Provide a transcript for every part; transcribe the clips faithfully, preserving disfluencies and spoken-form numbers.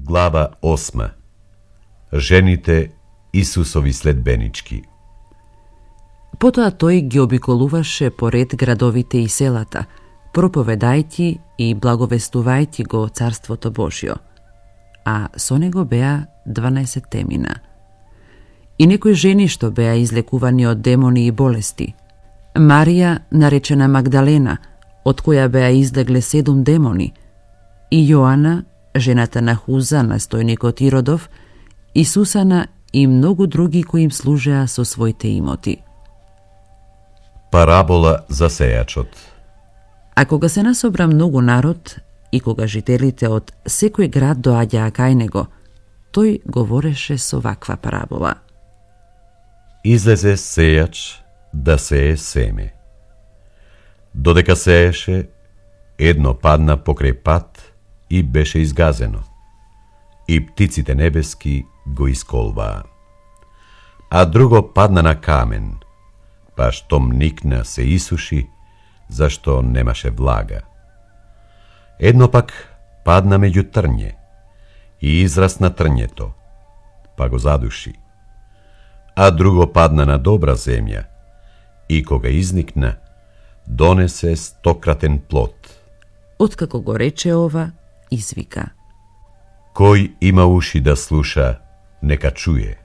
Глава осма. Жените Исусови следбенички. Потоа тој ги обиколуваше поред градовите и селата, проповедајќи и благовестувајќи го Царството Божјо. А со него беа дванаесет темина. И некои жени што беа излекувани од демони и болести. Марија, наречена Магдалена, од која беа излегле седум демони, и Јоана, жената на Хуза, настојникот Иродов, и Сусана и многу други кои им служеа со своите имоти. Парабола за сејачот. А кога се насобра многу народ и кога жителите од секој град доаѓаа кај него, тој говореше со ваква парабола. Излезе сејач да сее семе. Додека сееше, едно падна покрај пат и беше изгазено, и птиците небески го исколваа. А друго падна на камен, па штом никна се исуши, зашто немаше влага. Едно пак падна меѓу трње и израсна трњето, па го задуши. А друго падна на добра земја и кога изникна, донесе стократен плод. Откако го рече ова, извика: Кој има уши да слуша, нека чуе.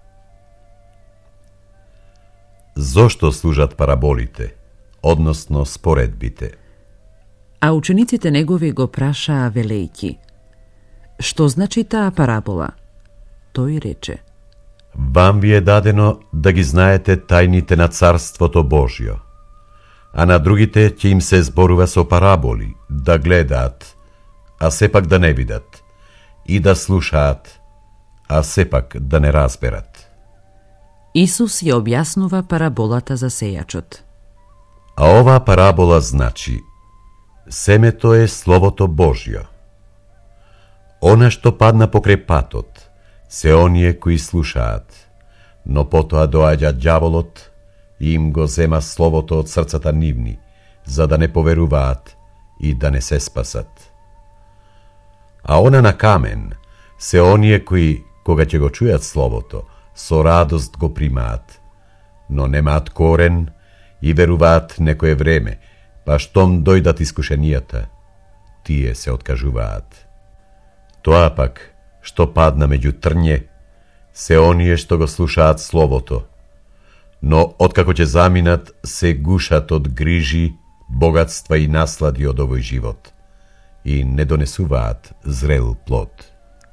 Зошто служат параболите, односно споредбите? А учениците негови го прашаа велејќи: Што значи таа парабола? Тој рече: Вам ви е дадено да ги знаете тајните на Царството Божјо, а на другите ќе им се зборува со параболи, да гледаат, а сепак да не видат, и да слушаат, а сепак да не разберат. Исус ја објаснува параболата за сејачот. А оваа парабола значи: семето е Словото Божјо. Она што падна покрај патот, се оние кои слушаат, но потоа доаѓа ѓаволот и им го зема Словото од срцата нивни, за да не поверуваат и да не се спасат. А она на камен се оние кои, кога ќе го чујат Словото, со радост го примаат, но немаат корен и веруваат некое време, па штом дојдат искушенијата, тие се откажуваат. Тоа пак, што падна меѓу трње, се оние што го слушаат Словото, но откако ќе заминат, се гушат од грижи, богатства и наслади од овој живот и не донесуваат зрел плод.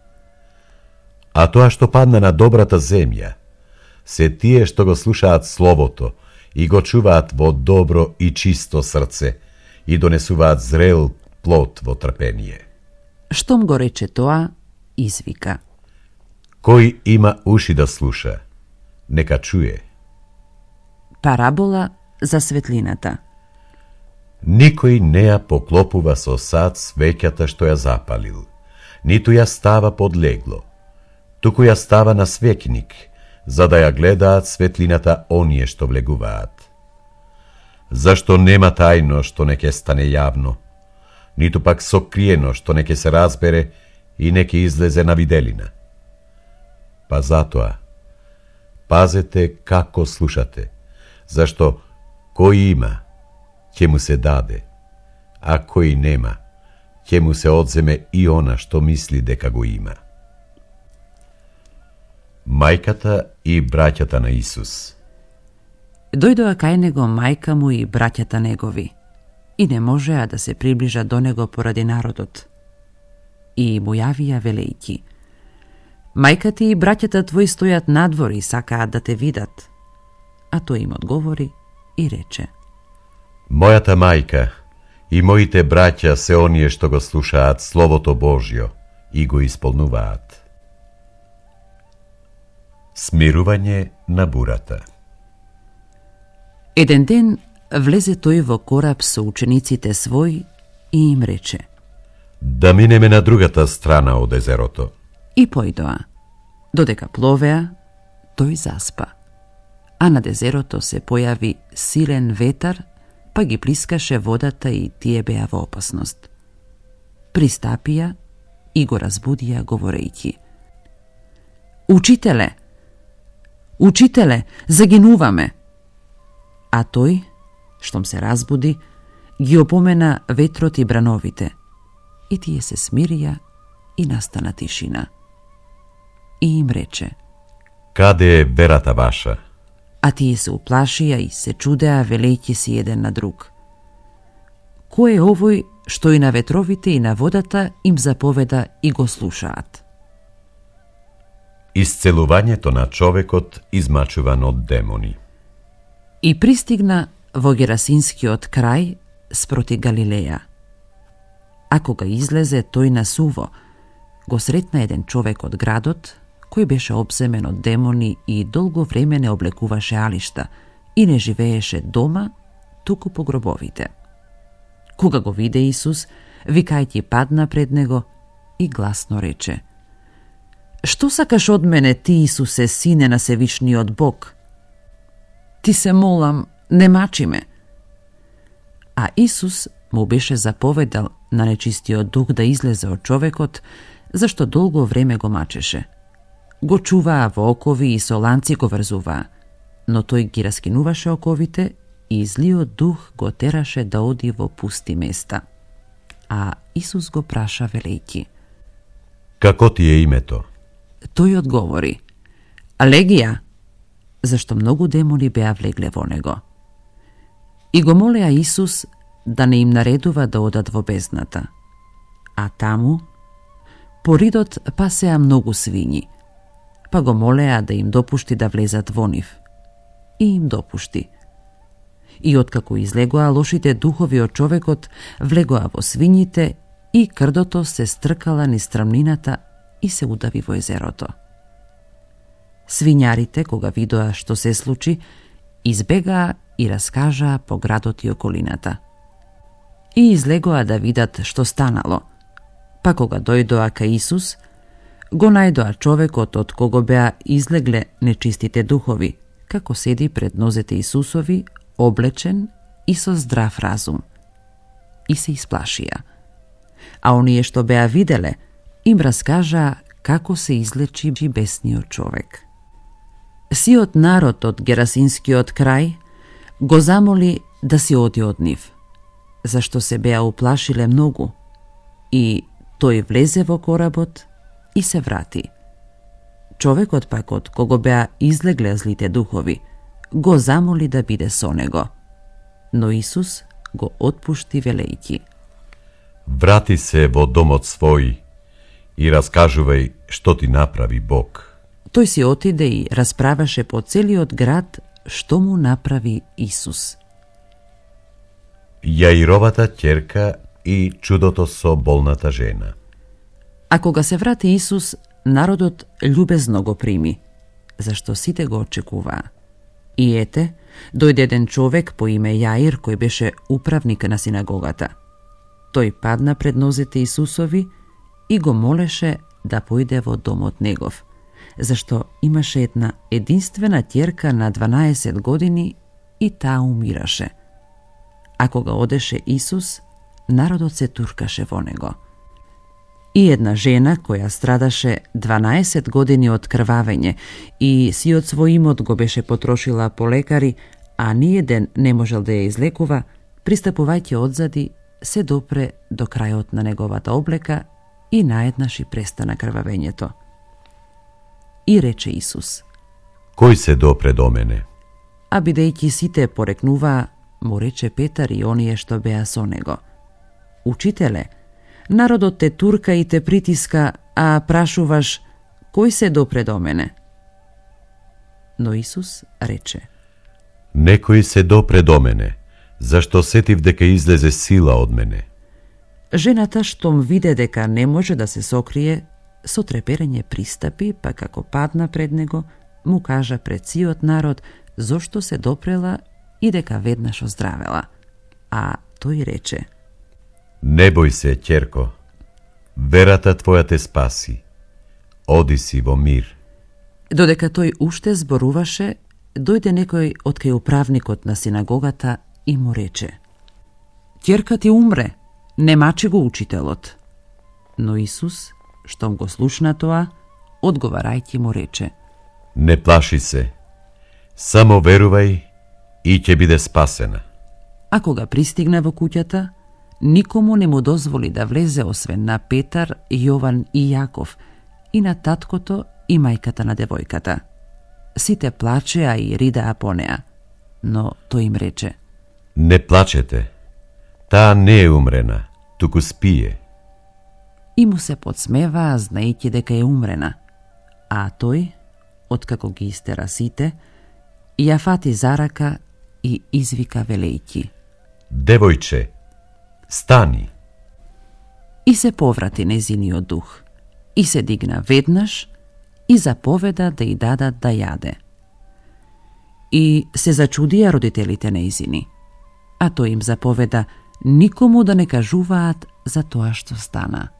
А тоа што падна на добрата земја, се тие што го слушаат Словото и го чуваат во добро и чисто срце и донесуваат зрел плод во трпение. Штом го рече тоа, извика: Кој има уши да слуша, нека чуе. Парабола за светлината. Никој не ја поклопува со сад свеќата што ја запалил, ниту ја става под легло, туку ја става на свеќник, за да ја гледаат светлината оние што влегуваат. Зашто нема тајно што не ќе стане јавно, ниту пак сокриено што не ќе се разбере и не ќе излезе на виделина. Па затоа, пазете како слушате, зашто кој има, ќе му се даде, а кој нема, ќе му се одземе и она што мисли дека го има. Мајката и браќата на Исус. Дојдоа кај него мајка му и браќата негови, и не можеа да се приближат до него поради народот. И му јавија велејќи: Мајка ти и браќата твои стојат надвор и сакаат да те видат. А тој им одговори и рече: Мојата мајка и моите браќа се оние што го слушаат Словото Божјо и го исполнуваат. Смирување на бурата. Еден ден влезе тој во кораб со учениците свој и им рече: Да минеме на другата страна од езерото. И појдоа. Додека пловеа, тој заспа. А над езерото се појави силен ветар, па ги плискаше водата и тие беа во опасност. Пристапија и го разбудија говорејќи: Учителе, учителе, загинуваме. А тој, штом се разбуди, ги опомена ветрот и брановите, и тие се смирија и настана тишина. И им рече: Каде е верата ваша? А тие се уплашија и се чудеа, велејќи си еден на друг: Кој е овој што и на ветровите и на водата им заповеда и го слушаат? Исцелувањето на човекот измачуван од демони. И пристигна во Герасинскиот крај спроти Галилеја. А кога излезе тој на суво, го сретна еден човек од градот, кој беше обземен од демони и долго време не облекуваше алишта и не живееше дома, туку по гробовите. Кога го виде Исус, викајќи падна пред него и гласно рече: Што сакаш од мене, ти, Исусе, сине на Севишниот Бог? Ти се молам, не мачи ме. А Исус му беше заповедал на нечистиот дух да излезе од човекот, зашто долго време го мачеше. Го чуваа во окови и со ланци го врзуваа, но тој ги раскинуваше оковите и злиот дух го тераше да оди во пусти места. А Исус го праша велејќи: Како ти е името? Тој одговори: Легија, зашто многу демони беа влегле во него. И го молеа Исус да не им наредува да одат во бездната. А таму по ридот пасеа многу свињи, па го молеа да им допушти да влезат во нив. И им допушти. И откако излегоа лошите духови од човекот, влегоа во свињите и крдото се стркала низ стрмнината и се удави во езерото. Свињарите, кога видоа што се случи, избегаа и раскажаа по градот и околината. И излегоа да видат што станало. Па кога дојдоа кај Исус, го најдоа човекот од кого беа излегле нечистите духови, како седи пред нозете Исусови, облечен и со здрав разум. И се исплашија. А оние што беа виделе, им раскажаа како се излечи бесниот човек. Сиот народ од Герасинскиот крај го замоли да си оди од нив, зашто се беа уплашиле многу, и тој влезе во коработ и се врати. Човекот пак од кого беа излегле злите духови го замоли да биде со него, но Исус го отпушти велејќи: Врати се во домот свој и раскажувај што ти направи Бог. Тој си отиде и расправаше по целиот град што му направи Исус. Јаировата ќерка и чудото со болната жена. А кога се врати Исус, народот љубезно го прими, зашто сите го очекуваа. И ете, дојде еден човек по име Јаир, кој беше управник на синагогата. Тој падна пред нозете Исусови и го молеше да појде во домот негов, зашто имаше една единствена ќерка на дванаесет години и таа умираше. А кога одеше Исус, народот се туркаше во него. И една жена која страдаше дванаесет години од крвавење и сиот свој имот го беше потрошила по лекари, а ниеден не можел да ја излекува, пристапувајќи одзади, се допре до крајот на неговата облека и наеднаш и престана крвавењето. И рече Исус: Кој се допре до мене? А бидејќи сите порекнуваа, му рече Петар и оние што беа со него: Учителе, народот те турка и те притиска, а прашуваш: Кој се допре до мене? Но Исус рече: Некој се допре до мене, зашто сетив дека излезе сила од мене. Жената, штом виде дека не може да се сокрие, со треперење пристапи, па како падна пред него, му кажа пред сиот народ зошто се допрела и дека веднаш оздравела. А тој рече: Не бој се, ќерко, верата твоја те спаси. Оди си во мир. Додека тој уште зборуваше, дојде некој од кај управникот на синагогата и му рече: Ќерка ти умре, не мачи го учителот. Но Исус Štom go slušna тоа, odgovaraјќи му рече: Не плаши се, само верувај и ќе биде спасена. А кога пристигна во куќата, никому не му дозволи да влезе освен на Петар, Јован и Јаков и на таткото и мајката на девојката. Сите плачеа и ридаа по неа, но тој им рече: Не плачете, таа не е умрена, туку спие. И му се подсмеваа, знаејќи дека е умрена. А тој, откако ги истера сите, ја фати за рака и извика велејќи: Девојче, стани! И се поврати незиниот дух, и се дигна веднаш и заповеда да ја дадат да јаде. И се зачудија родителите нејзини, а тој им заповеда никому да не кажуваат за тоа што стана.